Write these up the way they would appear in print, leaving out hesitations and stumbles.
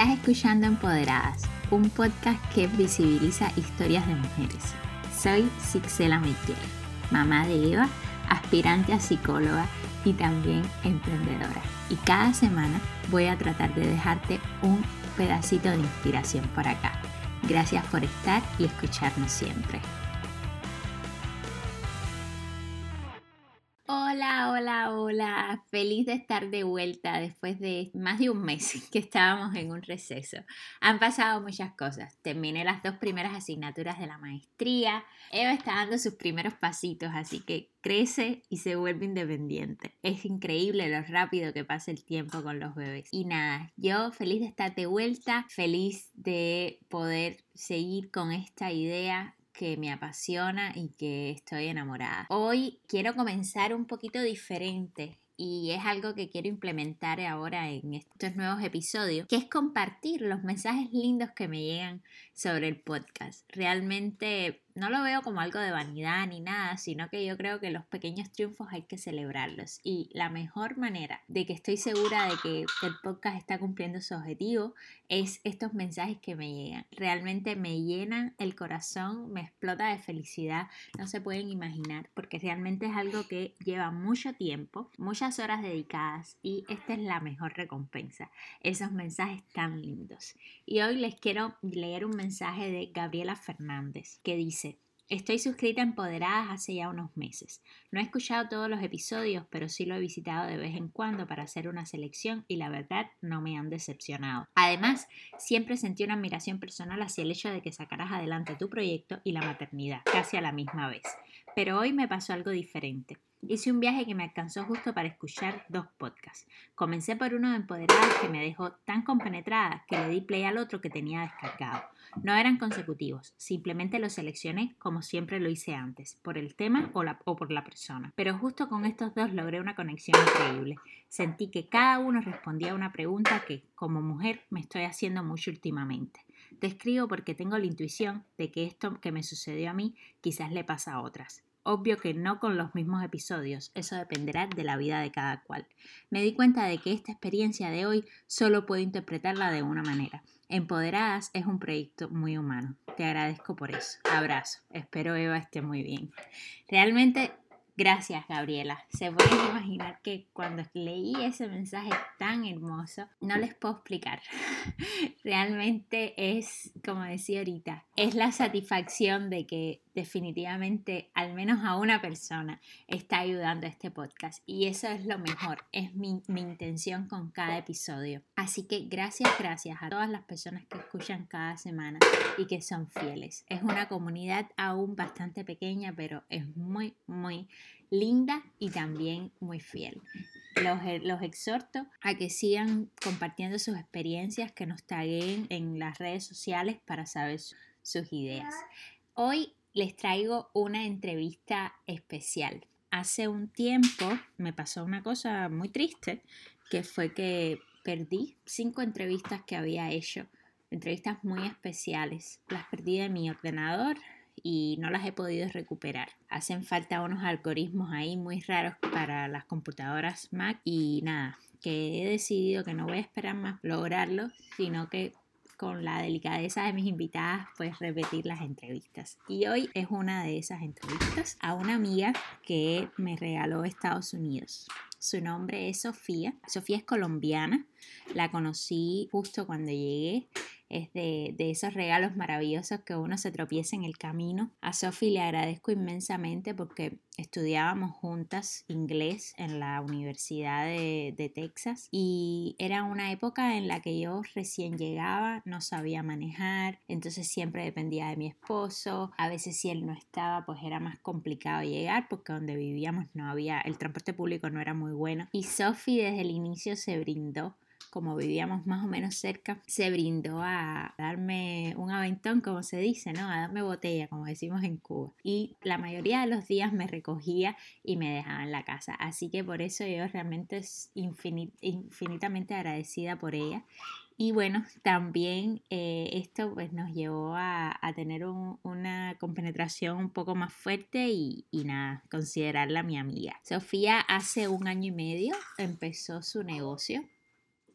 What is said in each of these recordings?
Estás escuchando Empoderadas, un podcast que visibiliza historias de mujeres. Soy Sixela Meiquel, mamá de Eva, aspirante a psicóloga y también emprendedora. Y cada semana voy a tratar de dejarte un pedacito de inspiración por acá. Gracias por estar y escucharnos siempre. Hola. Feliz de estar de vuelta después de más de un mes que estábamos en un receso. Han pasado muchas cosas. Terminé las 2 primeras asignaturas de la maestría. Eva está dando sus primeros pasitos, así que crece y se vuelve independiente. Es increíble lo rápido que pasa el tiempo con los bebés. Y nada, yo feliz de estar de vuelta, feliz de poder seguir con esta idea que me apasiona y que estoy enamorada. Hoy quiero comenzar un poquito diferente y es algo que quiero implementar ahora en estos nuevos episodios, que es compartir los mensajes lindos que me llegan sobre el podcast. Realmente no lo veo como algo de vanidad ni nada, sino que yo creo que los pequeños triunfos hay que celebrarlos. Y la mejor manera de que estoy segura de que el podcast está cumpliendo su objetivo es estos mensajes que me llegan. Realmente me llenan el corazón, me explota de felicidad, no se pueden imaginar, porque realmente es algo que lleva mucho tiempo, muchas horas dedicadas y esta es la mejor recompensa, esos mensajes tan lindos. Y hoy les quiero leer un mensaje de Gabriela Fernández que dice: estoy suscrita a Empoderadas hace ya unos meses. No he escuchado todos los episodios, pero sí lo he visitado de vez en cuando para hacer una selección y la verdad no me han decepcionado. Además, siempre sentí una admiración personal hacia el hecho de que sacaras adelante tu proyecto y la maternidad, casi a la misma vez. Pero hoy me pasó algo diferente. Hice un viaje que me alcanzó justo para escuchar 2 podcasts. Comencé por uno de Empoderadas que me dejó tan compenetrada que le di play al otro que tenía descargado. No eran consecutivos, simplemente los seleccioné como siempre lo hice antes, por el tema o por la persona. Pero justo con estos 2 logré una conexión increíble. Sentí que cada uno respondía a una pregunta que, como mujer, me estoy haciendo mucho últimamente. Te escribo porque tengo la intuición de que esto que me sucedió a mí quizás le pasa a otras. Obvio que no con los mismos episodios, eso dependerá de la vida de cada cual. Me di cuenta de que esta experiencia de hoy solo puedo interpretarla de una manera. Empoderadas es un proyecto muy humano. Te agradezco por eso. Abrazo. Espero Eva esté muy bien. Realmente, gracias Gabriela. Se pueden imaginar que cuando leí ese mensaje tan hermoso, no les puedo explicar. Realmente es, como decía ahorita, es la satisfacción de que definitivamente al menos a una persona está ayudando a este podcast y eso es lo mejor, es mi intención con cada episodio. Así que gracias a todas las personas que escuchan cada semana y que son fieles. Es una comunidad aún bastante pequeña, pero es muy linda y también muy fiel. Los exhorto a que sigan compartiendo sus experiencias, que nos tagueen en las redes sociales para saber sus ideas. Hoy les traigo una entrevista especial. Hace un tiempo me pasó una cosa muy triste, que fue que perdí 5 entrevistas que había hecho, entrevistas muy especiales. Las perdí de mi ordenador y no las he podido recuperar. Hacen falta unos algoritmos ahí muy raros para las computadoras Mac y nada, que he decidido que no voy a esperar más lograrlo, sino que con la delicadeza de mis invitadas, pues repetir las entrevistas. Y hoy es una de esas entrevistas a una amiga que me regaló Estados Unidos. Su nombre es Sofía. Sofía es colombiana. La conocí justo cuando llegué. Es de esos regalos maravillosos que uno se tropieza en el camino. A Sofía le agradezco inmensamente porque estudiábamos juntas inglés en la Universidad de Texas y era una época en la que yo recién llegaba, no sabía manejar, entonces siempre dependía de mi esposo. A veces si él no estaba, pues era más complicado llegar porque donde vivíamos no había, el transporte público no era muy bueno. Y Sofía desde el inicio se brindó, como vivíamos más o menos cerca, se brindó a darme un aventón, como se dice, ¿no? A darme botella, como decimos en Cuba. Y la mayoría de los días me recogía y me dejaba en la casa. Así que por eso yo realmente estoy infinitamente agradecida por ella. Y bueno, también esto pues nos llevó a tener una compenetración un poco más fuerte y nada, considerarla mi amiga. Sofía hace 1 año y medio empezó su negocio.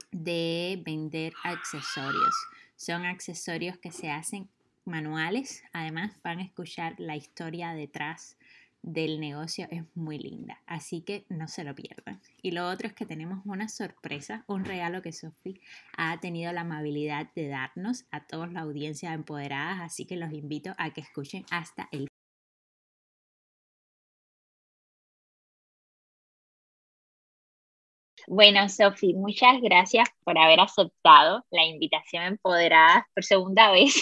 de vender accesorios. Son accesorios que se hacen manuales. Además van a escuchar la historia detrás del negocio, es muy linda, así que no se lo pierdan. Y lo otro es que tenemos una sorpresa, un regalo que Sophie ha tenido la amabilidad de darnos a toda la audiencia de Empoderadas, así que los invito a que escuchen hasta el. Bueno, Sophie, muchas gracias por haber aceptado la invitación a Empoderadas por segunda vez.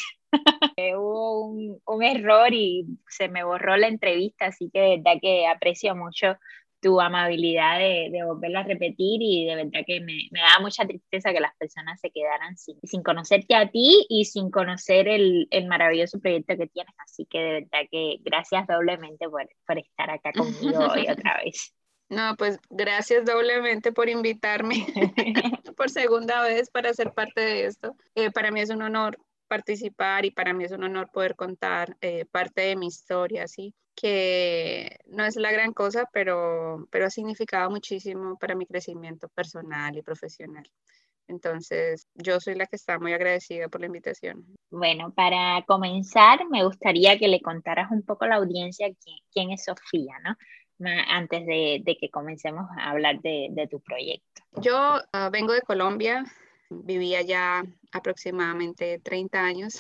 Hubo un error y se me borró la entrevista, así que de verdad que aprecio mucho tu amabilidad de volverla a repetir y de verdad que me da mucha tristeza que las personas se quedaran sin conocerte a ti y sin conocer el maravilloso proyecto que tienes. Así que de verdad que gracias doblemente por estar acá conmigo hoy otra vez. No, pues gracias doblemente por invitarme por segunda vez para ser parte de esto. Para mí es un honor participar y para mí es un honor poder contar parte de mi historia, ¿sí? Que no es la gran cosa, pero ha significado muchísimo para mi crecimiento personal y profesional. Entonces, yo soy la que está muy agradecida por la invitación. Bueno, para comenzar, me gustaría que le contaras un poco a la audiencia quién es Sofía, ¿no? Antes de que comencemos a hablar de tu proyecto. Yo vengo de Colombia, vivía ya aproximadamente 30 años.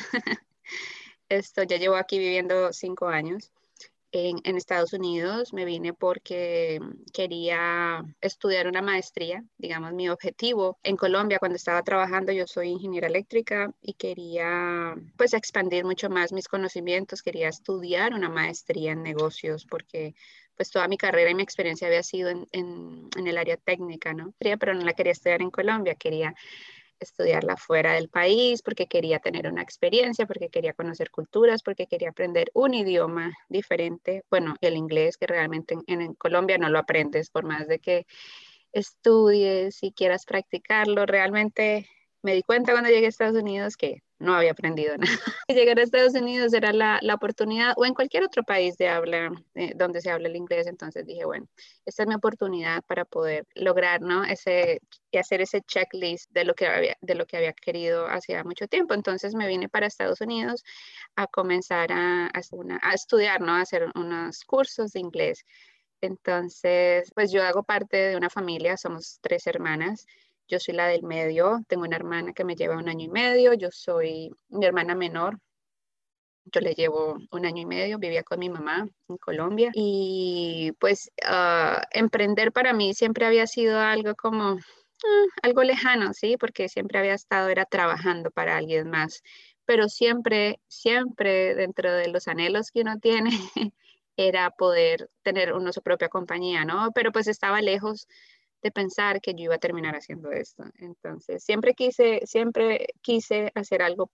Esto ya llevo aquí viviendo 5 años. En Estados Unidos me vine porque quería estudiar una maestría, digamos, mi objetivo. En Colombia, cuando estaba trabajando, yo soy ingeniera eléctrica y quería, pues, expandir mucho más mis conocimientos. Quería estudiar una maestría en negocios porque, pues, toda mi carrera y mi experiencia había sido en el área técnica, ¿no? Pero no la quería estudiar en Colombia, quería estudiarla fuera del país, porque quería tener una experiencia, porque quería conocer culturas, porque quería aprender un idioma diferente. Bueno, el inglés, que realmente en Colombia no lo aprendes, por más de que estudies y quieras practicarlo. Realmente me di cuenta cuando llegué a Estados Unidos que no había aprendido nada. Llegar a Estados Unidos era la oportunidad, o en cualquier otro país de habla, donde se habla el inglés. Entonces dije, bueno, esta es mi oportunidad para poder lograr, ¿no? Y hacer ese checklist de lo que había querido hacía mucho tiempo. Entonces me vine para Estados Unidos a comenzar a estudiar, ¿no? A hacer unos cursos de inglés. Entonces, pues yo hago parte de una familia, somos 3 hermanas. Yo soy la del medio, tengo una hermana que me lleva 1 año y medio, yo soy mi hermana menor, yo le llevo 1 año y medio, vivía con mi mamá en Colombia y pues emprender para mí siempre había sido algo como algo lejano, ¿sí? Porque siempre había estado, era trabajando para alguien más, pero siempre, siempre dentro de los anhelos que uno tiene era poder tener uno su propia compañía, ¿no? Pero pues estaba lejos de pensar que yo iba a terminar haciendo esto. Entonces, siempre quise hacer algo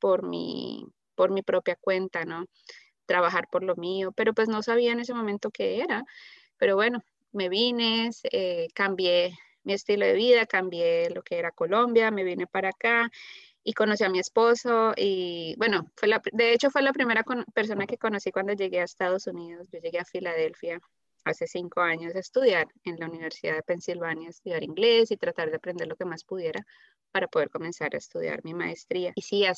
por mi propia cuenta, ¿no? Trabajar por lo mío, pero pues no sabía en ese momento qué era. Pero bueno, me vine, cambié mi estilo de vida, cambié lo que era Colombia, me vine para acá y conocí a mi esposo y bueno, de hecho fue la primera persona que conocí cuando llegué a Estados Unidos. Yo llegué a Filadelfia hace 5 años a estudiar en la Universidad de Pensilvania, estudiar inglés y tratar de aprender lo que más pudiera para poder comenzar a estudiar mi maestría. Y sí,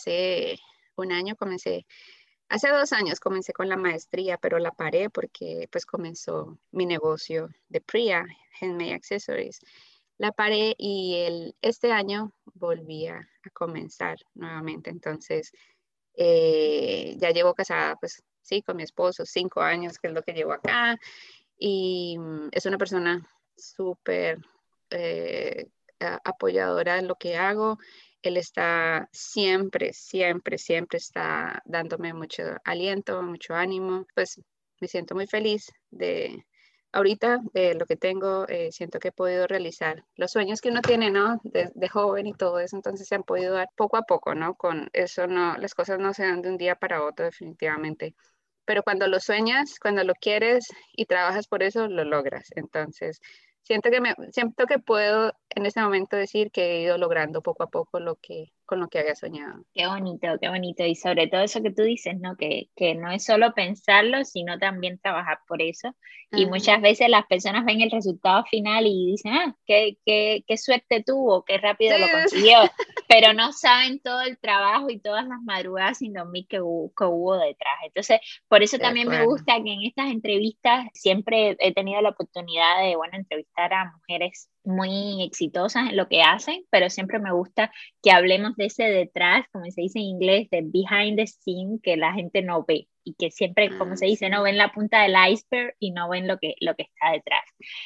hace 2 años comencé con la maestría, pero la paré porque pues comenzó mi negocio de Priya, Handmade Accessories. La paré y este año volví a comenzar nuevamente. Entonces, ya llevo casada, pues sí, con mi esposo, 5 años, que es lo que llevo acá. Y es una persona súper eh, apoyadora en lo que hago. Él está siempre, siempre, siempre está dándome mucho aliento, mucho ánimo. Pues me siento muy feliz de ahorita, de lo que tengo. Siento que he podido realizar los sueños que uno tiene, ¿no? De joven y todo eso. Entonces se han podido dar poco a poco, ¿no? Con eso no, las cosas no se dan de un día para otro, definitivamente. Pero cuando lo sueñas, cuando lo quieres y trabajas por eso, lo logras. Entonces, siento que puedo en este momento decir que he ido logrando poco a poco lo que con lo que había soñado. Qué bonito, qué bonito. Y sobre todo eso que tú dices, ¿no? Que no es solo pensarlo, sino también trabajar por eso. Y Ajá, muchas veces las personas ven el resultado final y dicen, ah, qué suerte tuvo, qué sí, rápido lo consiguió, pero no saben todo el trabajo y todas las madrugadas sin dormir que hubo detrás. Entonces, por eso de también me acuerdo. gusta que en estas entrevistas siempre he tenido la oportunidad de, bueno, entrevistar a mujeres muy exitosas en lo que hacen, pero siempre me gusta que hablemos de ese detrás, como se dice en inglés, de behind the scene, que la gente no ve y que siempre, como Ah, se dice, no sí, ven la punta del iceberg y no ven lo que está detrás.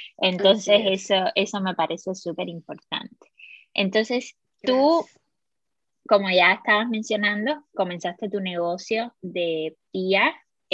así Entonces, es. eso me parece súper importante. Entonces, tú, Gracias. como ya estabas mencionando, comenzaste tu negocio de PIA,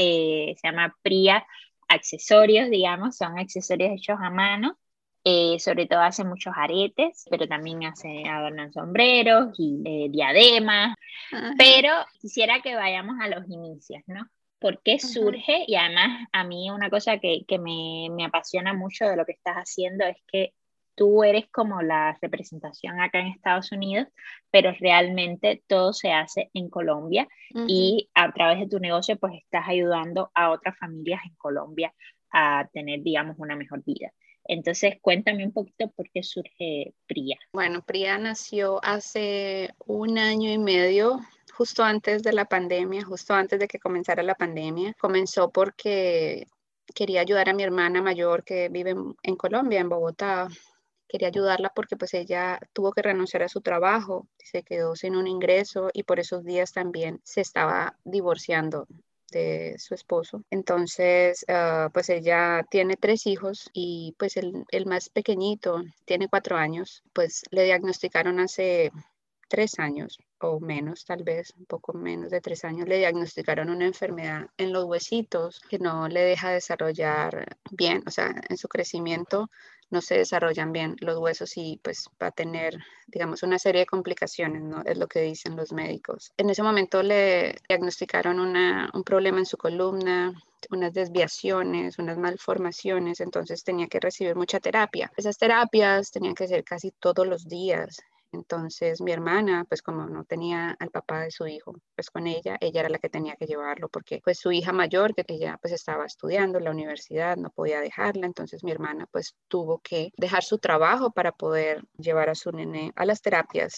se llama PRIA Accesorios, digamos, son accesorios hechos a mano. Sobre todo hace muchos aretes, pero también hace adornan sombreros y diademas. Ajá, Pero quisiera que vayamos a los inicios, ¿no? ¿Por qué ajá, surge? Y además a mí una cosa que me apasiona mucho de lo que estás haciendo es que tú eres como la representación acá en Estados Unidos, pero realmente todo se hace en Colombia ujú. y a través de tu negocio pues estás ayudando a otras familias en Colombia a tener, digamos, una mejor vida. Entonces, cuéntame un poquito por qué surge PRIA. Bueno, Priya nació hace 1 año y medio, justo antes de la pandemia, justo antes de que comenzara la pandemia. Comenzó porque quería ayudar a mi hermana mayor que vive en Colombia, en Bogotá. Quería ayudarla porque pues ella tuvo que renunciar a su trabajo, se quedó sin un ingreso y por esos días también se estaba divorciando de su esposo. Entonces, pues ella tiene 3 hijos y pues el más pequeñito tiene 4 años, pues le diagnosticaron hace 3 años o menos, tal vez un poco menos de 3 años, le diagnosticaron una enfermedad en los huesitos que no le deja desarrollar bien, o sea, en su crecimiento no se desarrollan bien los huesos y pues va a tener, digamos, una serie de complicaciones, ¿no? Es lo que dicen los médicos. En ese momento le diagnosticaron un problema en su columna, unas desviaciones, unas malformaciones, entonces tenía que recibir mucha terapia. Esas terapias tenían que ser casi todos los días. Entonces mi hermana, pues como no tenía al papá de su hijo, pues con ella era la que tenía que llevarlo, porque pues su hija mayor, que ella pues estaba estudiando en la universidad, no podía dejarla, entonces mi hermana pues tuvo que dejar su trabajo para poder llevar a su nene a las terapias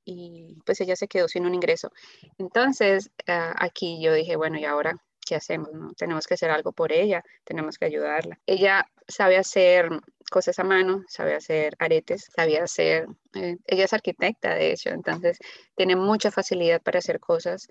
y pues ella se quedó sin un ingreso. Entonces aquí yo dije, bueno, ¿y ahora qué hacemos? ¿No? Tenemos que hacer algo por ella, tenemos que ayudarla. Ella sabe hacer cosas a mano, sabe hacer aretes, sabía hacer, ella es arquitecta de hecho, entonces tiene mucha facilidad para hacer cosas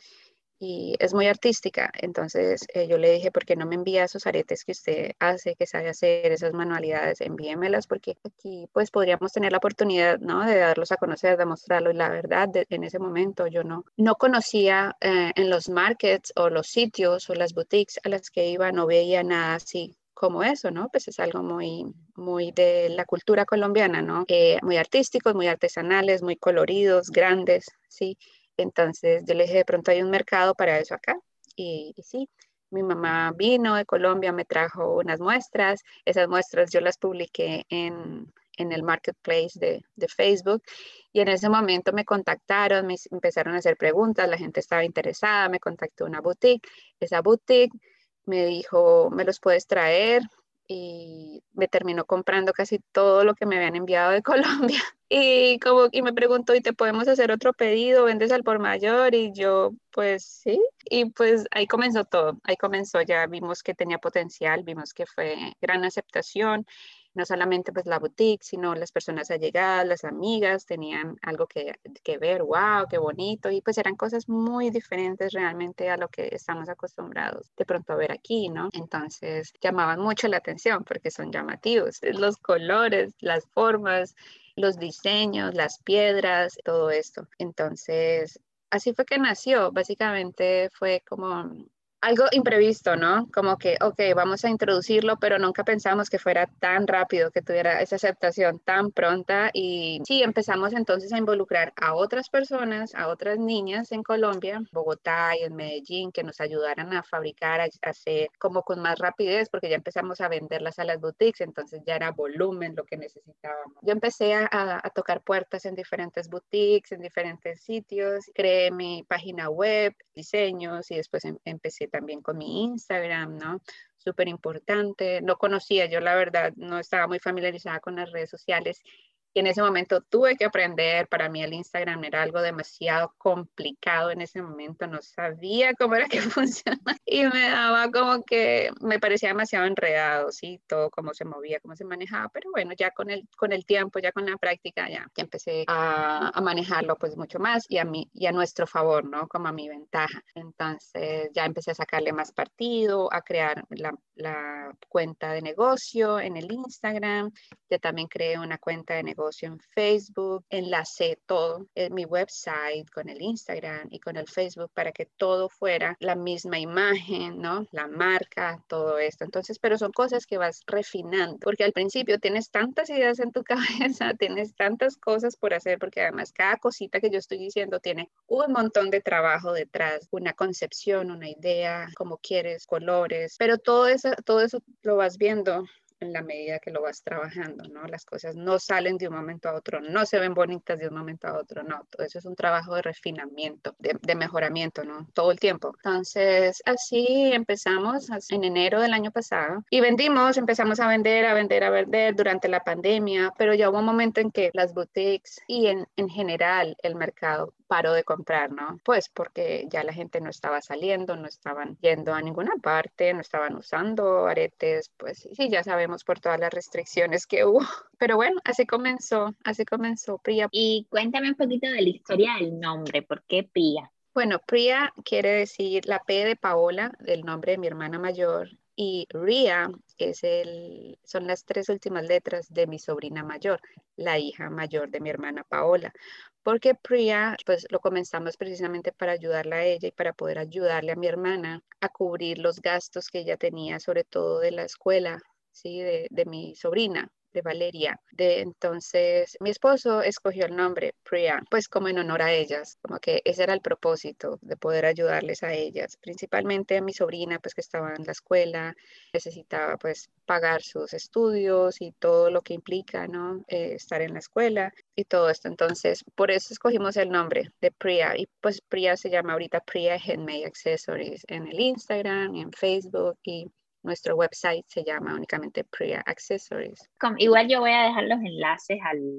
y es muy artística. Entonces yo le dije, ¿por qué no me envía esos aretes que usted hace, que sabe hacer, esas manualidades? Envíemelas porque aquí pues podríamos tener la oportunidad, ¿no? De darlos a conocer, de mostrarlo. Y la verdad, en ese momento yo no conocía en los markets o los sitios o las boutiques a las que iba, no veía nada así como eso, ¿no? Pues es algo muy de la cultura colombiana, ¿no? Muy artísticos, muy artesanales, muy coloridos, grandes, ¿sí? Entonces yo le dije, de pronto hay un mercado para eso acá. Y sí, mi mamá vino de Colombia, me trajo unas muestras. Esas muestras yo las publiqué en el marketplace de Facebook. Y en ese momento me contactaron, empezaron a hacer preguntas, la gente estaba interesada, me contactó una boutique. Esa boutique me dijo, ¿me los puedes traer? Y me terminó comprando casi todo lo que me habían enviado de Colombia. Y me preguntó, ¿y te podemos hacer otro pedido? ¿Vendes al por mayor? Y yo, pues sí. Y pues ahí comenzó todo. Ahí comenzó, ya vimos que tenía potencial, vimos que fue gran aceptación. No solamente pues la boutique, sino las personas allegadas, las amigas, tenían algo que ver, wow, qué bonito. Y pues eran cosas muy diferentes realmente a lo que estamos acostumbrados de pronto a ver aquí, ¿no? Entonces llamaban mucho la atención porque son llamativos, los colores, las formas, los diseños, las piedras, todo esto. Entonces, así fue que nació. Básicamente fue como algo imprevisto, ¿no? Como que, ok, vamos a introducirlo, pero nunca pensamos que fuera tan rápido, que tuviera esa aceptación tan pronta. Y sí, empezamos entonces a involucrar a otras personas, a otras niñas en Colombia, Bogotá y en Medellín, que nos ayudaran a fabricar, a hacer como con más rapidez, porque ya empezamos a venderlas a las boutiques, entonces ya era volumen lo que necesitábamos. Yo empecé a tocar puertas en diferentes boutiques, en diferentes sitios, creé mi página web, diseños y después empecé también con mi Instagram, ¿no? Súper importante. No conocía, yo la verdad no estaba muy familiarizada con las redes sociales y en ese momento tuve que aprender. Para mí el Instagram era algo demasiado complicado en ese momento, no sabía cómo era que funcionaba y me daba como que me parecía demasiado enredado, ¿sí? Todo cómo se movía, cómo se manejaba, pero bueno, ya con el tiempo, ya con la práctica, ya empecé a manejarlo pues mucho más y a mí y a nuestro favor, ¿no? Como a mi ventaja. Entonces ya empecé a sacarle más partido, a crear la cuenta de negocio en el Instagram. Yo también creé una cuenta de negocio en Facebook, enlacé todo en mi website con el Instagram y con el Facebook para que todo fuera la misma imagen, ¿no? La marca, todo esto. Entonces, pero son cosas que vas refinando, porque al principio tienes tantas ideas en tu cabeza, tienes tantas cosas por hacer, porque además cada cosita que yo estoy diciendo tiene un montón de trabajo detrás, una concepción, una idea, como quieres, colores, pero todo eso lo vas viendo en la medida que lo vas trabajando, ¿no? Las cosas no salen de un momento a otro, no se ven bonitas de un momento a otro, no. Todo eso es un trabajo de refinamiento, de mejoramiento, ¿no? Todo el tiempo. Entonces, así empezamos en enero del año pasado y vendimos, empezamos a vender, a vender, a vender durante la pandemia, pero ya hubo un momento en que las boutiques y en general el mercado paró de comprar, ¿no? Pues porque ya la gente no estaba saliendo, no estaban yendo a ninguna parte, no estaban usando aretes, pues sí, ya sabemos por todas las restricciones que hubo. Pero bueno, así comenzó Priya. Y cuéntame un poquito de la historia del nombre, ¿por qué Pía? Bueno, Priya quiere decir la P de Paola, del nombre de mi hermana mayor, y Ria son las tres últimas letras de mi sobrina mayor, la hija mayor de mi hermana Paola. Porque Priya, pues lo comenzamos precisamente para ayudarla a ella y para poder ayudarle a mi hermana a cubrir los gastos que ella tenía, sobre todo de la escuela, ¿sí? De mi sobrina de Valeria. Entonces, mi esposo escogió el nombre Priya, pues como en honor a ellas, como que ese era el propósito de poder ayudarles a ellas, principalmente a mi sobrina, pues que estaba en la escuela, necesitaba pues pagar sus estudios y todo lo que implica, ¿no? Estar en la escuela y todo esto. Entonces, por eso escogimos el nombre de Priya y pues Priya se llama ahorita Priya Handmade Accessories en el Instagram y en Facebook y nuestro website se llama únicamente Priya Accessories. Igual yo voy a dejar los enlaces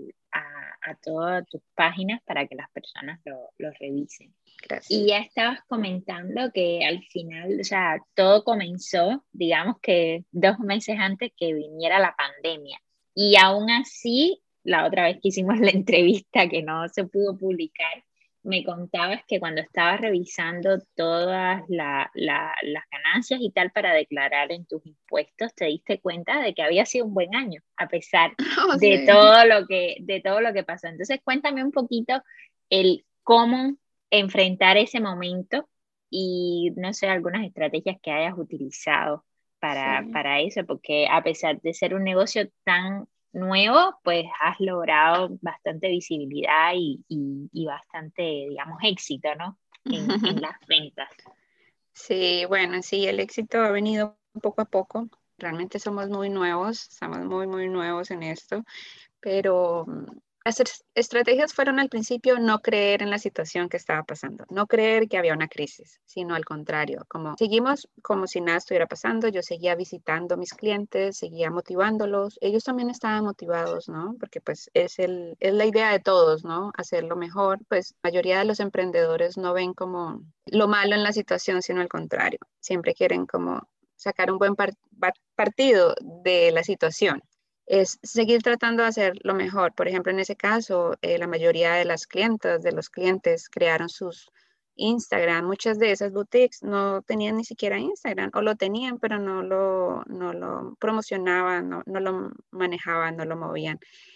a todas tus páginas para que las personas lo revisen. Gracias. Y ya estabas comentando que al final, o sea, todo comenzó, digamos que 2 meses antes que viniera la pandemia. Y aún así, la otra vez que hicimos la entrevista que no se pudo publicar, me contabas que cuando estabas revisando todas las ganancias y tal para declarar en tus impuestos, te diste cuenta de que había sido un buen año, a pesar Oh, de sí. todo lo que pasó. Entonces, cuéntame un poquito el cómo enfrentar ese momento y, no sé, algunas estrategias que hayas utilizado Sí. para eso, porque a pesar de ser un negocio tan nuevo, pues has logrado bastante visibilidad y bastante, digamos, éxito, ¿no? En las ventas. Sí, bueno, sí, el éxito ha venido poco a poco. Realmente somos muy nuevos, estamos muy nuevos en esto, pero las estrategias fueron al principio no creer en la situación que estaba pasando, no creer que había una crisis, sino al contrario, como seguimos como si nada estuviera pasando, yo seguía visitando a mis clientes, seguía motivándolos, ellos también estaban motivados, ¿no? Porque pues es la idea de todos, ¿no? Hacerlo mejor, pues la mayoría de los emprendedores no ven como lo malo en la situación, sino al contrario, siempre quieren como sacar un buen partido de la situación es seguir tratando de hacer lo mejor. Por ejemplo, en ese caso, la mayoría de las clientas, de los clientes, crearon sus Instagram. Muchas de esas boutiques no tenían ni siquiera Instagram, o lo tenían, pero no lo promocionaban, no lo manejaban, no lo movían.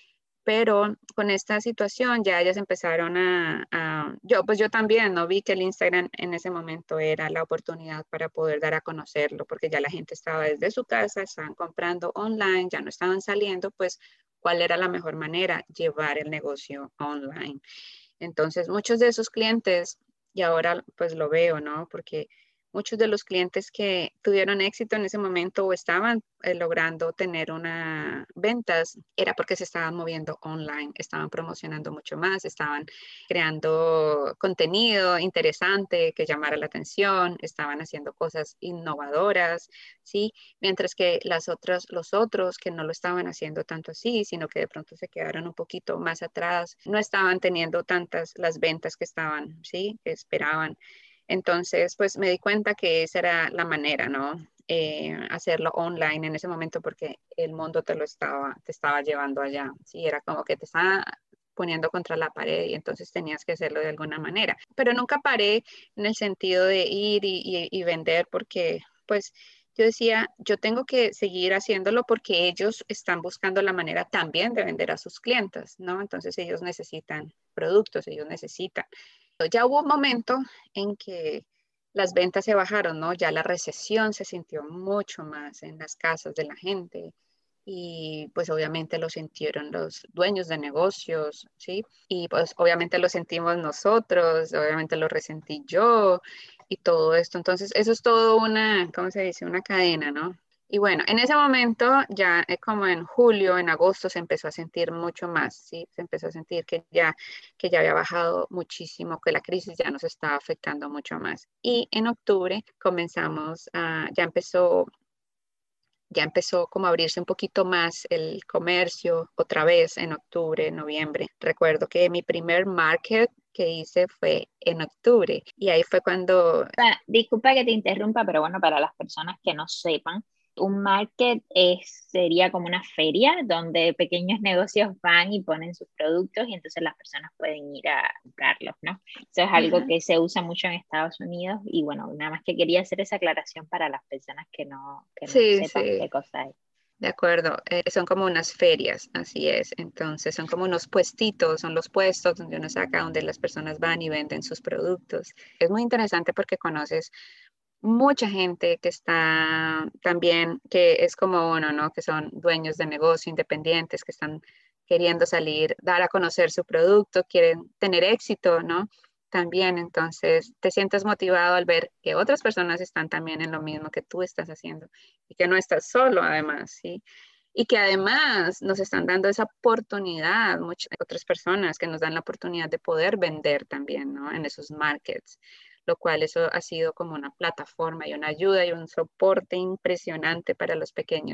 Pero con esta situación ya ellas empezaron yo también, ¿no? Vi que el Instagram en ese momento era la oportunidad para poder dar a conocerlo, porque ya la gente estaba desde su casa, estaban comprando online, ya no estaban saliendo, pues, ¿cuál era la mejor manera? Llevar el negocio online. Entonces, muchos de esos clientes, y ahora pues lo veo, ¿no? Porque muchos de los clientes que tuvieron éxito en ese momento o estaban logrando tener una ventas, era porque se estaban moviendo online, estaban promocionando mucho más, estaban creando contenido interesante que llamara la atención, estaban haciendo cosas innovadoras, ¿sí? Mientras que los otros que no lo estaban haciendo tanto así, sino que de pronto se quedaron un poquito más atrás, no estaban teniendo tantas las ventas que estaban, ¿sí? Que esperaban. Entonces, pues me di cuenta que esa era la manera, ¿no? Hacerlo online en ese momento porque el mundo te estaba llevando allá, ¿sí? Era como que te estaba poniendo contra la pared y entonces tenías que hacerlo de alguna manera. Pero nunca paré en el sentido de ir y vender porque, pues, yo decía, yo tengo que seguir haciéndolo porque ellos están buscando la manera también de vender a sus clientes, ¿no? Entonces ellos necesitan productos, ellos necesitan. Ya hubo un momento en que las ventas se bajaron, ¿no? Ya la recesión se sintió mucho más en las casas de la gente y pues obviamente lo sintieron los dueños de negocios, ¿sí? Y pues obviamente lo sentimos nosotros, obviamente lo resentí yo y todo esto. Entonces, eso es todo una, ¿cómo se dice? Una cadena, ¿no? Y bueno, en ese momento, ya como en julio, en agosto, se empezó a sentir mucho más, ¿sí? Se empezó a sentir que ya había bajado muchísimo, que la crisis ya nos estaba afectando mucho más. Y en octubre ya empezó como a abrirse un poquito más el comercio otra vez en octubre, noviembre. Recuerdo que mi primer market que hice fue en octubre y ahí fue cuando, Disculpa que te interrumpa, pero bueno, para las personas que no sepan, un market sería como una feria donde pequeños negocios van y ponen sus productos y entonces las personas pueden ir a comprarlos, ¿no? Eso es algo ajá, que se usa mucho en Estados Unidos y bueno, nada más que quería hacer esa aclaración para las personas que no sí, sepan sí. qué cosa es. De acuerdo, son como unas ferias, así es. Entonces son como unos puestitos, son los puestos donde uno saca, donde las personas van y venden sus productos. Es muy interesante porque conoces mucha gente que está también, que es como uno, ¿no? Que son dueños de negocio, independientes, que están queriendo salir, dar a conocer su producto, quieren tener éxito, ¿no? También, entonces, te sientes motivado al ver que otras personas están también en lo mismo que tú estás haciendo y que no estás solo, además, ¿sí? Y que además nos están dando esa oportunidad, muchas otras personas que nos dan la oportunidad de poder vender también, ¿no? En esos markets, lo cual eso ha sido como una plataforma y una ayuda y un soporte impresionante para los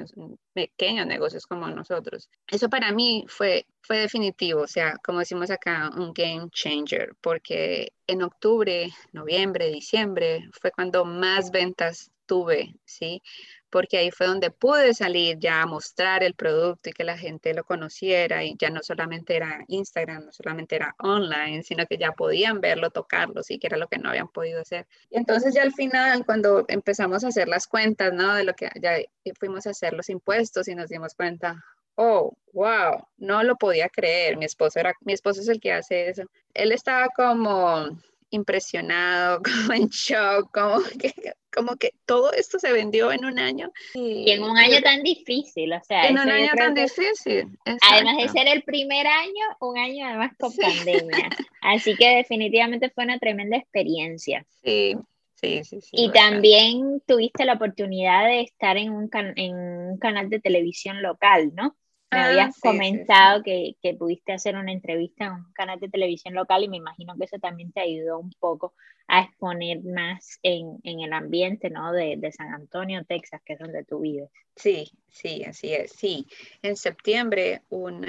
pequeños negocios como nosotros. Eso para mí fue definitivo, o sea, como decimos acá, un game changer, porque en octubre, noviembre, diciembre fue cuando más ventas tuve, ¿sí? Porque ahí fue donde pude salir ya a mostrar el producto y que la gente lo conociera y ya no solamente era Instagram, no solamente era online, sino que ya podían verlo, tocarlo, sí, que era lo que no habían podido hacer. Y entonces ya al final, cuando empezamos a hacer las cuentas, ¿no? De lo que ya fuimos a hacer los impuestos y nos dimos cuenta, oh, wow, no lo podía creer. Mi esposo es el que hace eso. Él estaba como impresionado, como en shock, como que todo esto se vendió en un año. Y en un año tan difícil, o sea, En eso un yo año creo tan que difícil, además de exacto. ser el primer año, un año además con Sí, pandemia. Así que definitivamente fue una tremenda experiencia. sí, sí, sí, sí, Y bastante. también tuviste la oportunidad de estar en en un canal de televisión local, ¿no? Me Ah, habías sí, sí, sí. comentado que pudiste hacer una entrevista en un canal de televisión local y me imagino que eso también te ayudó un poco a exponer más en el ambiente, ¿no? De San Antonio, Texas, que es donde tú vives. Sí, sí, así es. Sí, en septiembre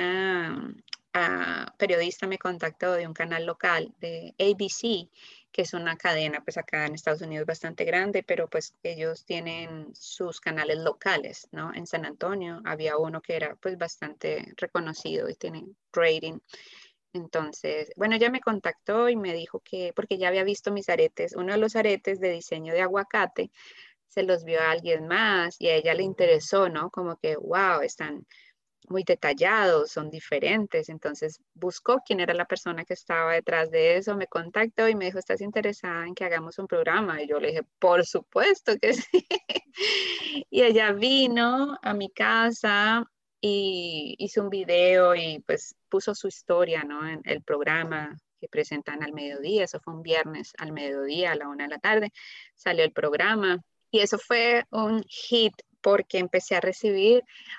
una periodista me contactó de un canal local de ABC, que es una cadena pues acá en Estados Unidos bastante grande, pero pues ellos tienen sus canales locales, ¿no? En San Antonio había uno que era pues bastante reconocido y tiene rating. Entonces, bueno, ella me contactó y me dijo que, porque ya había visto mis aretes, uno de los aretes de diseño de aguacate se los vio a alguien más y a ella le interesó, ¿no? Como que, wow, están muy detallados, son diferentes. Entonces buscó quién era la persona que estaba detrás de eso, me contactó y me dijo, ¿estás interesada en que hagamos un programa? Y yo le dije, por supuesto que sí. Y ella vino a mi casa y hizo un video y pues puso su historia, ¿no? En el programa que presentan al mediodía, eso fue un viernes al mediodía, a la 1 de la tarde, salió el programa y eso fue un hit porque empecé a recibir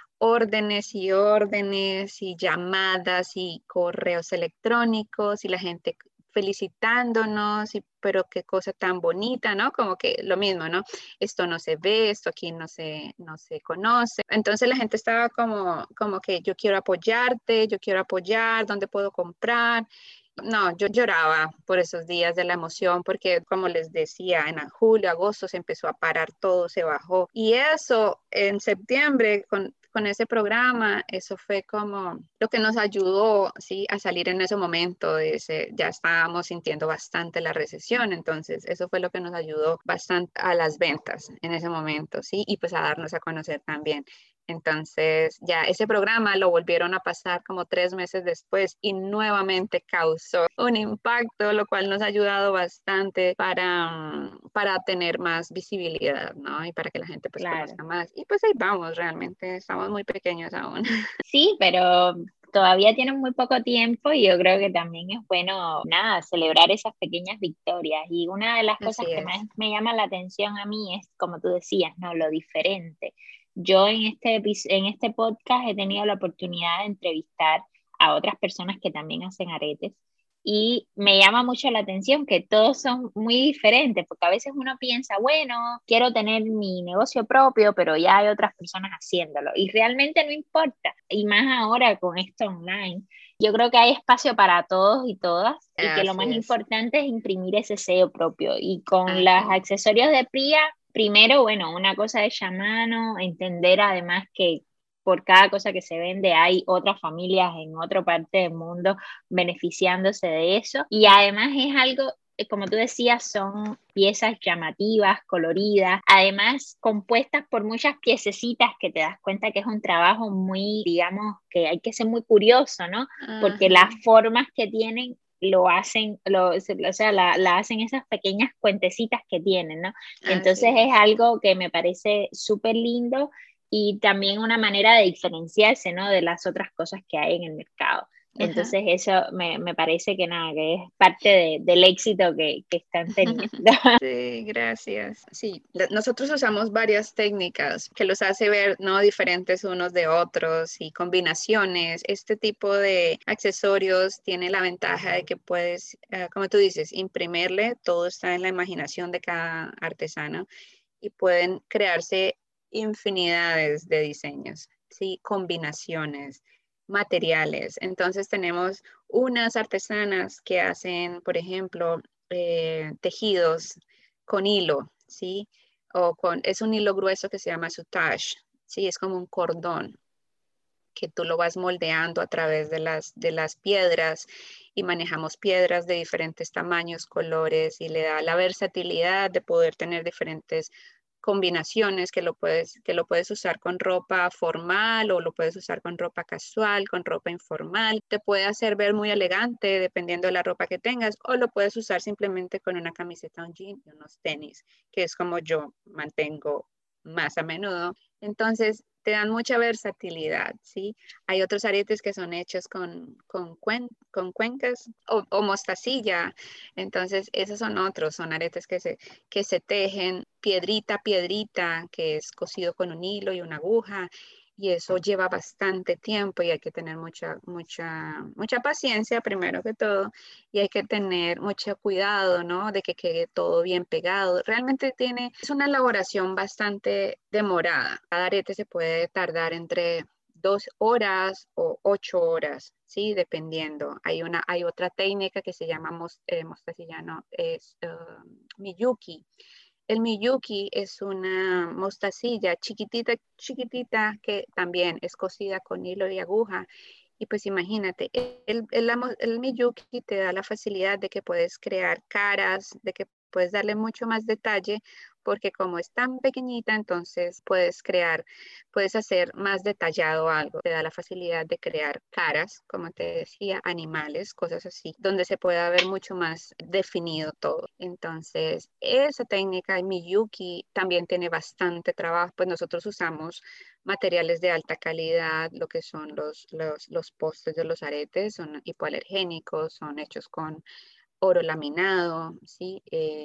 órdenes y llamadas y correos electrónicos y la gente felicitándonos, y, pero qué cosa tan bonita, ¿no? Como que lo mismo, ¿no? Esto no se ve, esto aquí no se conoce. Entonces la gente estaba como que yo quiero apoyarte, yo quiero apoyar, ¿dónde puedo comprar? No, yo lloraba por esos días de la emoción, porque como les decía, en julio, agosto se empezó a parar todo, se bajó. Y eso en septiembre, con ese programa, eso fue como lo que nos ayudó, ¿sí? A salir en ese momento, ya estábamos sintiendo bastante la recesión, entonces eso fue lo que nos ayudó bastante a las ventas en ese momento, ¿sí? Y pues a darnos a conocer también. Entonces, ya ese programa lo volvieron a pasar como 3 meses después y nuevamente causó un impacto, lo cual nos ha ayudado bastante para tener más visibilidad, ¿no? Y para que la gente pues Claro. conozca más. Y pues ahí vamos, realmente estamos muy pequeños aún. Sí, pero todavía tienen muy poco tiempo y yo creo que también es bueno, nada, celebrar esas pequeñas victorias. Y una de las cosas Así que más es. me llama la atención a mí es, como tú decías, ¿no? Lo diferente. Yo en este podcast he tenido la oportunidad de entrevistar a otras personas que también hacen aretes. Y me llama mucho la atención que todos son muy diferentes, porque a veces uno piensa, bueno, quiero tener mi negocio propio, pero ya hay otras personas haciéndolo. Y realmente no importa. Y más ahora con esto online. Yo creo que hay espacio para todos y todas y que lo Así más es. importante es imprimir ese sello propio. Y con los Así es. accesorios de Pria, primero, bueno, una cosa es a mano, entender además que por cada cosa que se vende hay otras familias en otra parte del mundo beneficiándose de eso. Y además es algo, como tú decías, son piezas llamativas, coloridas, además compuestas por muchas piececitas que te das cuenta que es un trabajo muy, digamos, que hay que ser muy curioso, ¿no? Porque Ajá. las formas que tienen lo hacen, o sea, la hacen esas pequeñas cuentecitas que tienen, ¿no? Así Entonces es es. algo que me parece súper lindo y también una manera de diferenciarse, ¿no? De las otras cosas que hay en el mercado. Ajá. Entonces eso me parece que nada, que es parte del éxito que están teniendo. Sí, gracias. Sí, nosotros usamos varias técnicas que los hace ver, ¿no? Diferentes unos de otros y combinaciones. Este tipo de accesorios tiene la ventaja de que puedes, como tú dices, imprimirle, todo está en la imaginación de cada artesano y pueden crearse infinidades de diseños, ¿sí? Combinaciones, materiales. Entonces tenemos unas artesanas que hacen, por ejemplo, tejidos con hilo, ¿sí? Es un hilo grueso que se llama soutache, ¿sí? Es como un cordón que tú lo vas moldeando a través de las piedras y manejamos piedras de diferentes tamaños, colores y le da la versatilidad de poder tener diferentes combinaciones que lo puedes usar con ropa formal o lo puedes usar con ropa casual, con ropa informal. Te puede hacer ver muy elegante dependiendo de la ropa que tengas o lo puedes usar simplemente con una camiseta, un jean y unos tenis, que es como yo mantengo más a menudo. Entonces, te dan mucha versatilidad, ¿sí? Hay otros aretes que son hechos con cuencas o mostacilla. Entonces, esos son otros, son aretes que se tejen piedrita a piedrita, que es cosido con un hilo y una aguja. Y eso lleva bastante tiempo y hay que tener mucha paciencia, primero que todo, y hay que tener mucho cuidado, ¿no? De que quede todo bien pegado. Realmente es una elaboración bastante demorada. Cada arete se puede tardar entre 2 horas o 8 horas, ¿sí? Dependiendo. Hay otra técnica que se llama mostacillano, es Miyuki. El Miyuki es una mostacilla chiquitita, chiquitita que también es cosida con hilo y aguja. Y pues imagínate, el Miyuki te da la facilidad de que puedes crear caras, de que puedes darle mucho más detalle porque como es tan pequeñita, entonces puedes hacer más detallado algo. Te da la facilidad de crear caras, como te decía, animales, cosas así, donde se pueda ver mucho más definido todo. Entonces, esa técnica, en Miyuki, también tiene bastante trabajo, pues nosotros usamos materiales de alta calidad, lo que son los postes de los aretes, son hipoalergénicos, son hechos con oro laminado, ¿sí?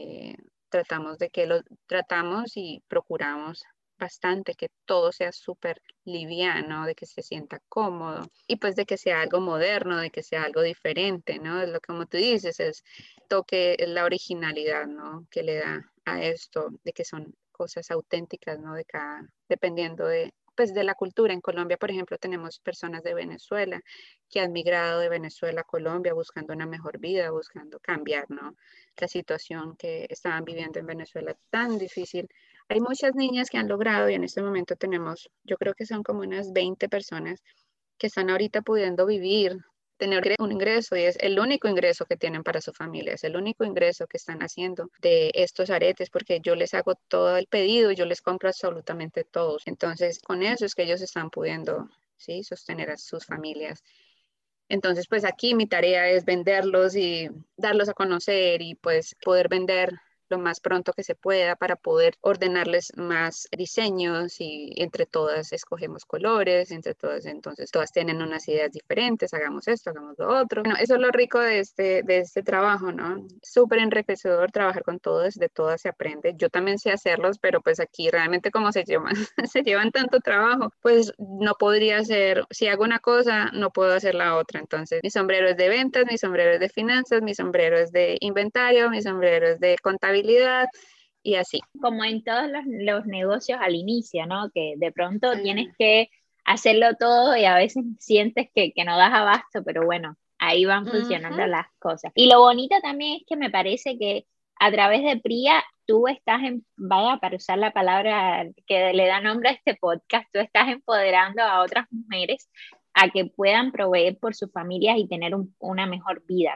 Tratamos y procuramos bastante que todo sea súper liviano, de que se sienta cómodo y pues de que sea algo moderno, de que sea algo diferente, ¿no? Es lo que como tú dices, es toque, es la originalidad, ¿no? Que le da a esto, de que son cosas auténticas, ¿no? De cada, dependiendo de, pues de la cultura. En Colombia, por ejemplo, tenemos personas de Venezuela que han migrado de Venezuela a Colombia buscando una mejor vida, buscando cambiar, ¿no? La situación que estaban viviendo en Venezuela tan difícil. Hay muchas niñas que han logrado y en este momento tenemos, yo creo que son como unas 20 personas que están ahorita pudiendo vivir, tener un ingreso y es el único ingreso que tienen para su familia, es el único ingreso que están haciendo de estos aretes porque yo les hago todo el pedido, yo les compro absolutamente todos. Entonces, con eso es que ellos están pudiendo, ¿sí? Sostener a sus familias. Entonces, pues aquí mi tarea es venderlos y darlos a conocer y pues poder vender lo más pronto que se pueda para poder ordenarles más diseños y entre todas escogemos colores, entre todas, entonces todas tienen unas ideas diferentes, hagamos esto, hagamos lo otro. Bueno, eso es lo rico de este trabajo, ¿no? Súper enriquecedor trabajar con todas, de todas se aprende. Yo también sé hacerlos, pero pues aquí realmente como se llevan, se llevan tanto trabajo, pues no podría hacer, si hago una cosa, no puedo hacer la otra. Entonces, mi sombrero es de ventas, mi sombrero es de finanzas, mi sombrero es de inventario, mi sombrero es de contabilidad y así. Como en todos los negocios al inicio, ¿no? Que de pronto tienes que hacerlo todo y a veces sientes que no das abasto, pero bueno, ahí van funcionando las cosas. Y lo bonito también es que me parece que a través de Priya tú estás, vaya, para usar la palabra que le da nombre a este podcast, tú estás empoderando a otras mujeres a que puedan proveer por sus familias y tener una mejor vida.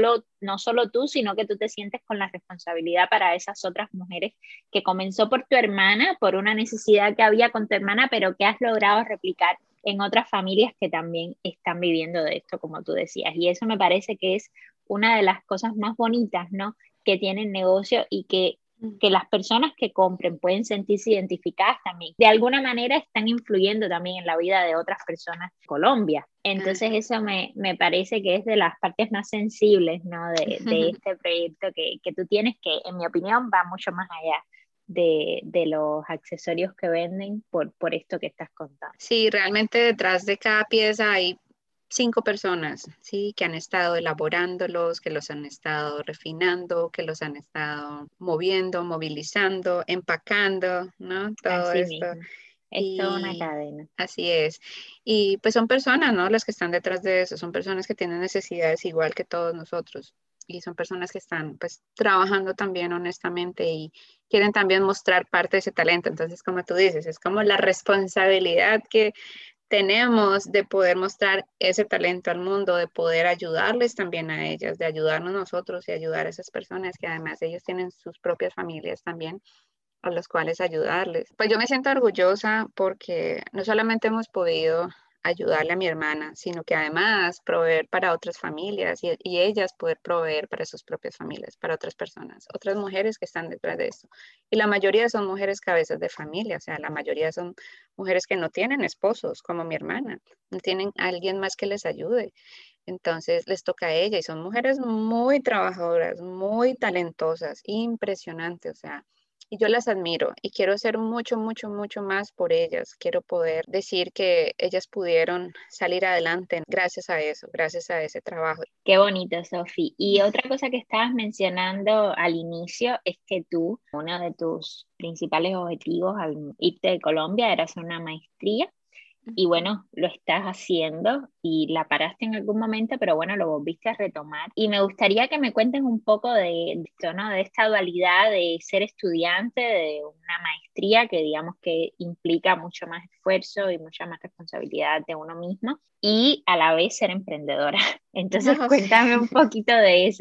No solo tú, sino que tú te sientes con la responsabilidad para esas otras mujeres que comenzó por tu hermana, por una necesidad que había con tu hermana, pero que has logrado replicar en otras familias que también están viviendo de esto, como tú decías. Y eso me parece que es una de las cosas más bonitas, ¿no? Que tiene el negocio y que las personas que compren pueden sentirse identificadas también. De alguna manera están influyendo también en la vida de otras personas de Colombia. Entonces eso me parece que es de las partes más sensibles, ¿no? de este proyecto que tú tienes, que en mi opinión va mucho más allá de los accesorios que venden por esto que estás contando. Sí, realmente detrás de cada pieza hay 5 personas, ¿sí? Que han estado elaborándolos, que los han estado refinando, que los han estado moviendo, movilizando, empacando, ¿no? Todo Así esto. mismo, es toda una Y cadena. así es. Y pues son personas, ¿no? Las que están detrás de eso, son personas que tienen necesidades igual que todos nosotros. Y son personas que están pues trabajando también honestamente y quieren también mostrar parte de ese talento. Entonces, como tú dices, es como la responsabilidad que tenemos de poder mostrar ese talento al mundo, de poder ayudarles también a ellas, de ayudarnos nosotros y ayudar a esas personas que además ellos tienen sus propias familias también a los cuales ayudarles. Pues yo me siento orgullosa porque no solamente hemos podido ayudarle a mi hermana, sino que además proveer para otras familias y ellas poder proveer para sus propias familias, para otras personas, otras mujeres que están detrás de esto. Y la mayoría son mujeres cabezas de familia, o sea, la mayoría son mujeres que no tienen esposos, como mi hermana, no tienen a alguien más que les ayude. Entonces les toca a ella y son mujeres muy trabajadoras, muy talentosas, impresionantes, o sea, y yo las admiro y quiero hacer mucho, mucho, mucho más por ellas. Quiero poder decir que ellas pudieron salir adelante gracias a eso, gracias a ese trabajo. Qué bonito, Sofi. Y otra cosa que estabas mencionando al inicio es que tú, uno de tus principales objetivos al irte de Colombia era hacer una maestría y Ujú. bueno, lo estás haciendo y la paraste en algún momento, pero bueno, lo volviste a retomar. Y me gustaría que me cuentes un poco de esto, ¿no? De esta dualidad de ser estudiante de una maestría que digamos que implica mucho más esfuerzo y mucha más responsabilidad de uno mismo y a la vez ser emprendedora. Entonces, No, sí. cuéntame un poquito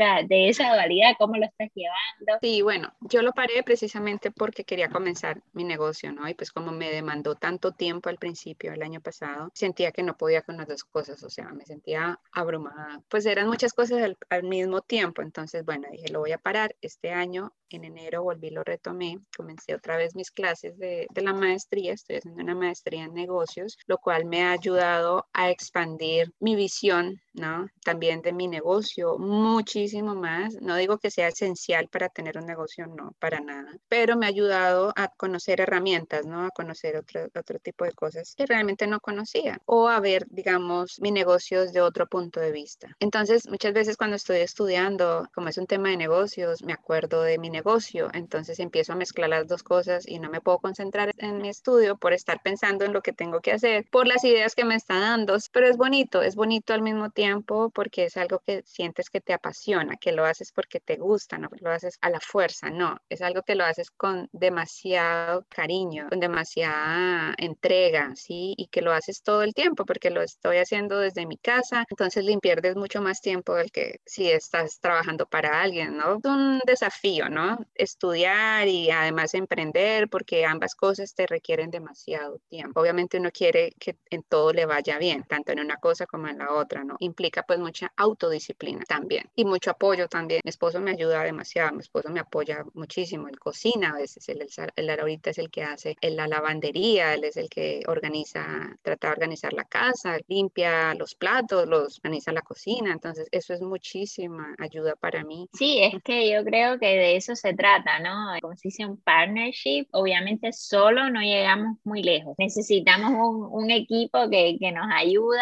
de esa dualidad, cómo lo estás llevando. Sí, bueno, yo lo paré precisamente porque quería comenzar mi negocio, ¿no? Y pues como me demandó tanto tiempo al principio, el año pasado, sentía que no podía con las dos cosas, o sea, me sentía abrumada. Pues eran muchas cosas al mismo tiempo, entonces, bueno, dije, lo voy a parar. Este año, en enero, volví, lo retomé, comencé otra vez mis clases de la maestría, estoy haciendo una maestría en negocios, lo cual me ha ayudado a expandir mi visión, ¿no? También de mi negocio muchísimo más. No digo que sea esencial para tener un negocio, no, para nada, pero me ha ayudado a conocer herramientas, ¿no? A conocer otro tipo de cosas que realmente no conocía o a ver, digamos, mi negocio desde otro punto de vista. Entonces, muchas veces cuando estoy estudiando, como es un tema de negocios, me acuerdo de mi negocio, entonces empiezo a mezclar las dos cosas y no me puedo concentrar en mi estudio por estar pensando en lo que tengo que hacer, por las ideas que me está dando, pero es bonito al mismo tiempo porque es algo que sientes que te apasiona, que lo haces porque te gusta, no lo haces a la fuerza, no, es algo que lo haces con demasiado cariño, con demasiada entrega, ¿sí? Y que lo haces todo el tiempo porque lo estoy haciendo desde mi casa, entonces le pierdes mucho más tiempo del que si estás trabajando para alguien, ¿no? Es un desafío, ¿no? Estudiar y además emprender porque ambas cosas te requieren demasiado tiempo. Obviamente uno quiere que en todo le vaya bien, tanto en una cosa como en la otra, ¿no? Implica pues mucha autodisciplina también y mucho apoyo también. Mi esposo me ayuda demasiado, mi esposo me apoya muchísimo, él cocina a veces, él ahorita es el que hace la lavandería, él es el que organiza, trata de organizar la casa, limpia los platos, los organiza la cocina, entonces eso es muchísima ayuda para mí. Sí, es que yo creo que de eso se trata, ¿no? Como se dice, un partnership, obviamente solo no llegamos muy lejos. Necesitamos un equipo que nos ayuda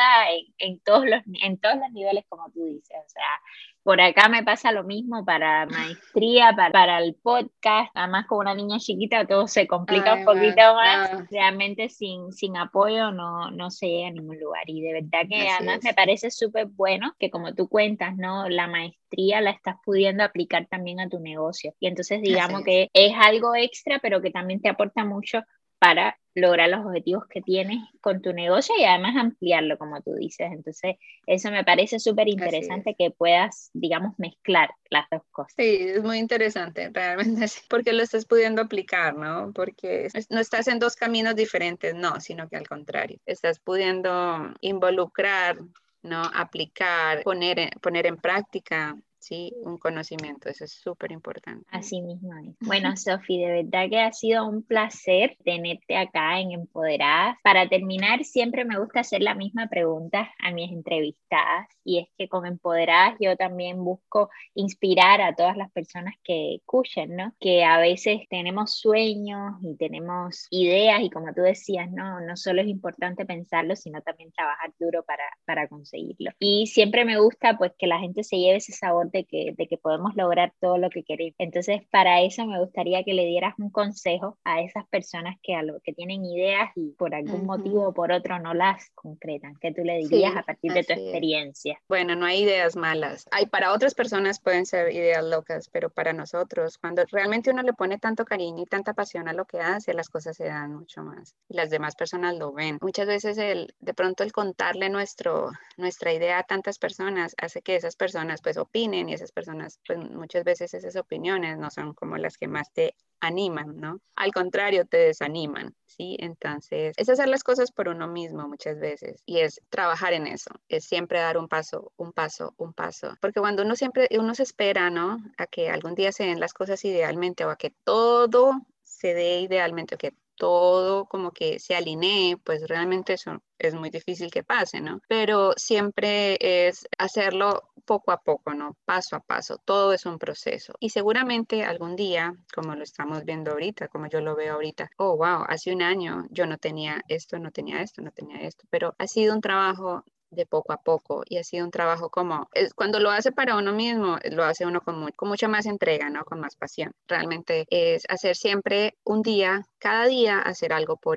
en todos los niveles, como tú dices. O sea, por acá me pasa lo mismo para maestría, para el podcast, además con una niña chiquita todo se complica un poquito Además, más. no, Realmente sin apoyo no se llega a ningún lugar. Y de verdad que así además me es. parece súper bueno que como tú cuentas, ¿no? La maestría la estás pudiendo aplicar también a tu negocio. Y entonces Así digamos es. que es algo extra, pero que también te aporta mucho para lograr los objetivos que tienes con tu negocio y además ampliarlo, como tú dices. Entonces, eso me parece súper Así interesante es. que puedas, digamos, mezclar las dos cosas. Sí, es muy interesante, realmente sí, porque lo estás pudiendo aplicar, ¿no? Porque no estás en dos caminos diferentes, no, sino que al contrario, estás pudiendo involucrar, ¿no? Aplicar, poner en práctica, sí, un conocimiento, eso es súper importante. Así mismo es. Bueno, Sofi, de verdad que ha sido un placer tenerte acá en Empoderadas. Para terminar, siempre me gusta hacer la misma pregunta a mis entrevistadas y es que con Empoderadas yo también busco inspirar a todas las personas que escuchen, ¿no? Que a veces tenemos sueños y tenemos ideas y como tú decías, no, no solo es importante pensarlo, sino también trabajar duro para conseguirlo. Y siempre me gusta pues que la gente se lleve ese sabor de que podemos lograr todo lo que queremos. Entonces, para eso me gustaría que le dieras un consejo a esas personas que tienen ideas y por algún motivo Ujú. o por otro no las concretan. ¿Qué tú le dirías a Sí, partir de tu así es. experiencia? Bueno, no hay ideas malas. Hay para otras personas pueden ser ideas locas, pero para nosotros, cuando realmente uno le pone tanto cariño y tanta pasión a lo que hace, las cosas se dan mucho más. Y las demás personas lo ven. Muchas veces de pronto el contarle nuestra idea a tantas personas hace que esas personas pues opinen y esas personas pues muchas veces esas opiniones no son como las que más te animan, ¿no? Al contrario, te desaniman, ¿sí? Entonces, es hacer las cosas por uno mismo muchas veces y es trabajar en eso, es siempre dar un paso, un paso, un paso, porque cuando uno se espera, ¿no? A que algún día se den las cosas idealmente o a que todo se dé idealmente o que todo como que se alinee, pues realmente eso es muy difícil que pase, ¿no? Pero siempre es hacerlo poco a poco, ¿no? Paso a paso. Todo es un proceso. Y seguramente algún día, como lo estamos viendo ahorita, como yo lo veo ahorita, oh, wow, hace un año yo no tenía esto, no tenía esto, no tenía esto, pero ha sido un trabajo de poco a poco y ha sido un trabajo como, cuando lo hace para uno mismo, lo hace uno con mucha más entrega, ¿no? Con más pasión. Realmente es hacer siempre un día, cada día hacer algo por eso,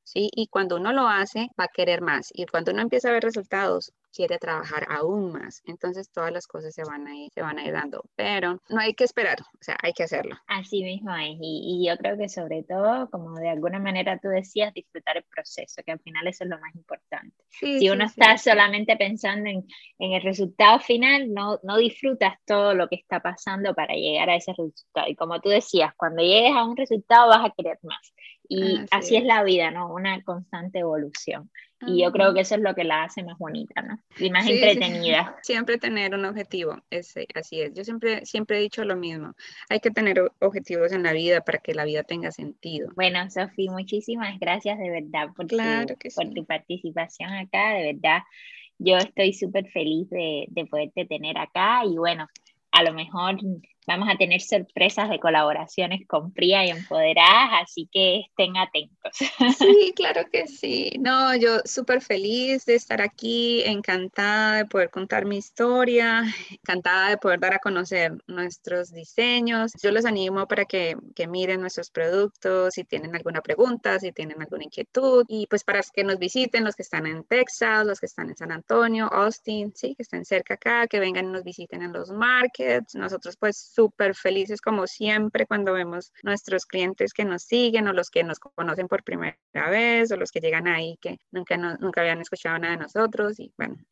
¿sí? Y cuando uno lo hace, va a querer más. Y cuando uno empieza a ver resultados, quiere trabajar aún más. Entonces todas las cosas se van a ir dando, pero no hay que esperar, o sea, hay que hacerlo. Así mismo es, y yo creo que sobre todo, como de alguna manera tú decías, disfrutar el proceso, que al final eso es lo más importante. Sí, Si sí, uno sí, está sí. solamente pensando en el resultado final, no disfrutas todo lo que está pasando para llegar a ese resultado. Y como tú decías, cuando llegues a un resultado vas a querer más. Y Así así es es. la vida, ¿no? Una constante evolución. Y yo creo Ajá. que eso es lo que la hace más bonita, ¿no? Y más Sí, sí, entretenida. siempre tener un objetivo, así es. Yo siempre he dicho lo mismo. Hay que tener objetivos en la vida para que la vida tenga sentido. Bueno, Sofi, muchísimas gracias de verdad Claro que por tu sí. participación acá. De verdad, yo estoy súper feliz de poderte tener acá y bueno, a lo mejor vamos a tener sorpresas de colaboraciones con Fría y Empoderadas, así que estén atentos. Sí, claro que sí. No, yo súper feliz de estar aquí, encantada de poder contar mi historia, encantada de poder dar a conocer nuestros diseños. Yo los animo para que miren nuestros productos, si tienen alguna pregunta, si tienen alguna inquietud, y pues para que nos visiten los que están en Texas, los que están en San Antonio, Austin, sí, que estén cerca acá, que vengan y nos visiten en los markets. Nosotros pues súper felices como siempre cuando vemos nuestros clientes que nos siguen o los que nos conocen por primera vez o los que llegan ahí que nunca habían escuchado nada de nosotros y bueno,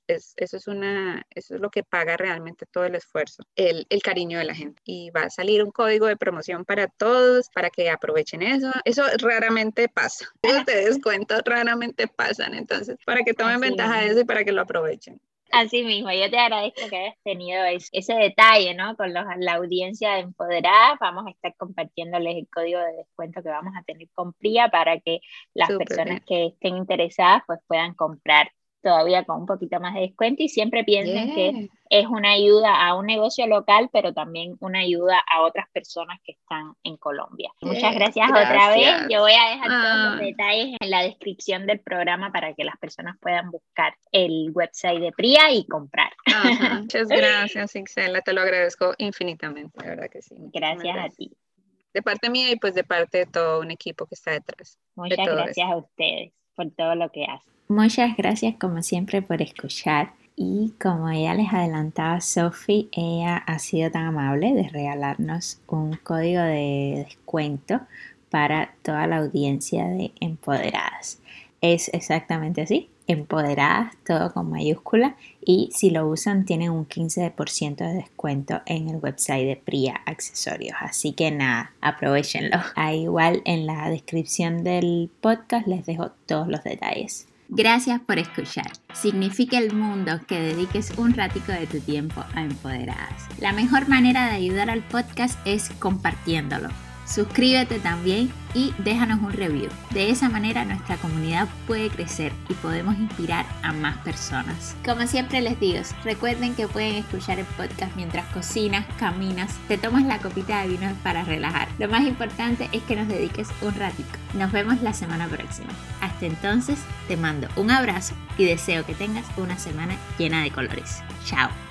eso es lo que paga realmente todo el esfuerzo, el cariño de la gente. Y va a salir un código de promoción para todos, para que aprovechen eso. Eso raramente pasa. Esos de descuento raramente pasan, entonces para que tomen Así ventaja de mismo. eso y para que lo aprovechen. Así mismo, yo te agradezco que hayas tenido ese detalle, ¿no? Con la audiencia de Empoderadas, vamos a estar compartiéndoles el código de descuento que vamos a tener con Pría para que las Súper personas bien. que estén interesadas pues puedan comprar todavía con un poquito más de descuento y siempre piensen que Yeah. es una ayuda a un negocio local, pero también una ayuda a otras personas que están en Colombia. Muchas Yes, gracias otra vez. Yo gracias. voy a dejar todos los Ah, detalles en la descripción del programa para que las personas puedan buscar el website de Pría y comprar. ajá. Muchas gracias, Ixela, te lo agradezco infinitamente, de verdad que sí. Muchísimas Gracias a gracias. ti. De parte mía y pues de parte de todo un equipo que está detrás de Muchas todo esto. gracias a ustedes por todo lo que hacen. Muchas gracias como siempre por escuchar. Y como ya les adelantaba Sophie, ella ha sido tan amable de regalarnos un código de descuento para toda la audiencia de Empoderadas. Es exactamente así, Empoderadas, todo con mayúscula, y si lo usan tienen un 15% de descuento en el website de Pría Accesorios. Así que nada, aprovechenlo. Ahí igual en la descripción del podcast les dejo todos los detalles. Gracias por escuchar. Significa el mundo que dediques un ratico de tu tiempo a Empoderadas. La mejor manera de ayudar al podcast es compartiéndolo. Suscríbete también y déjanos un review. De esa manera nuestra comunidad puede crecer y podemos inspirar a más personas. Como siempre les digo, recuerden que pueden escuchar el podcast mientras cocinas, caminas, te tomas la copita de vino para relajar. Lo más importante es que nos dediques un ratito. Nos vemos la semana próxima. Hasta entonces, te mando un abrazo y deseo que tengas una semana llena de colores. Chao.